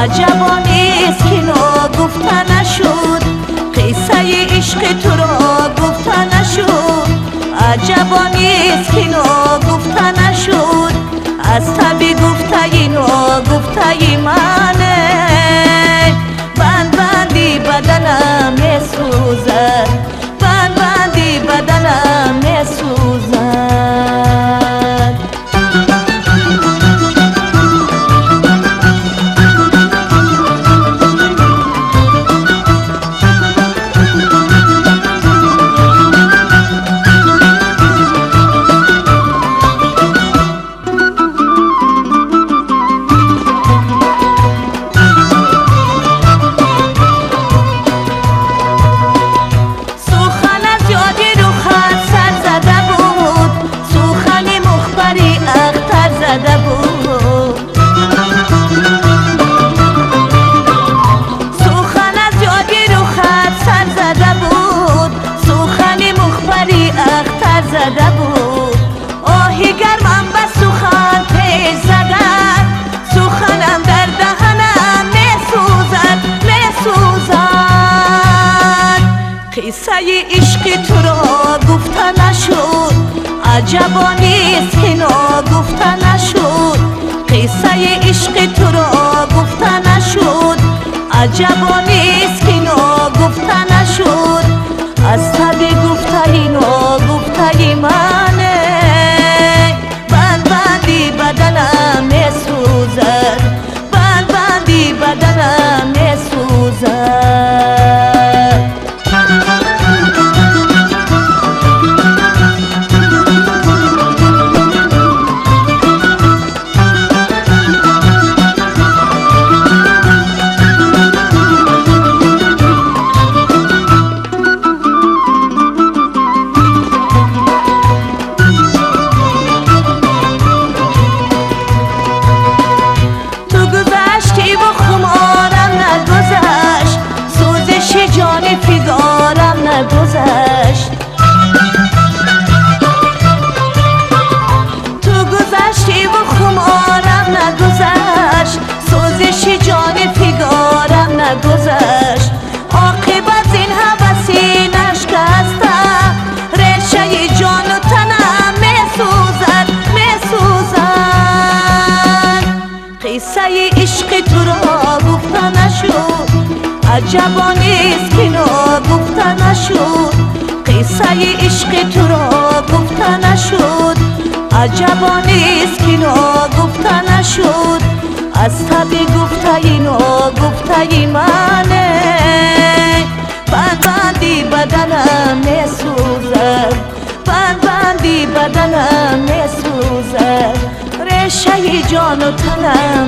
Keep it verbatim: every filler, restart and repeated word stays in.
عجبا نیست که نگفته نشد، قصه عشق تو را گفته نشد. عجبا نیست که نگفته نشد، از طبع گفته نگفته منه. بند بندی بدنم میسوزد، بند بندی بدنم میسوزد. زده بود آهی گرمم به سخن تیز زدن، سخنم در دهنم میسوزد میسوزد. قصه عشق تو را گفته نشد، عجبا نیست که نگفته نشد. قصه عشق تو را گفته نشد، عجبا نیست که نگفته نشد. از طبع گفته نگفته منه. بند بندی بدنم میسوزد، بند بندی بدنم میسوزد. فیگارم نگذشت، تو گذشتی و خمارم نگذشت، سوزش جان فیگارم نگذشت. عاقبت این هوسی نشکسته، ریشه جان و تنم میسوزد میسوزد. قصه عشق تو را گفته نشد، عجبا نیست که نگفته نشد. قصه عشق تو را گفته نشد، عجبا نیست که نگفته نشد. از طبع گفته نگفته منه. بند بندی بدنم میسوزد، بند بندی بدنم میسوزد. ریشه جان و تنم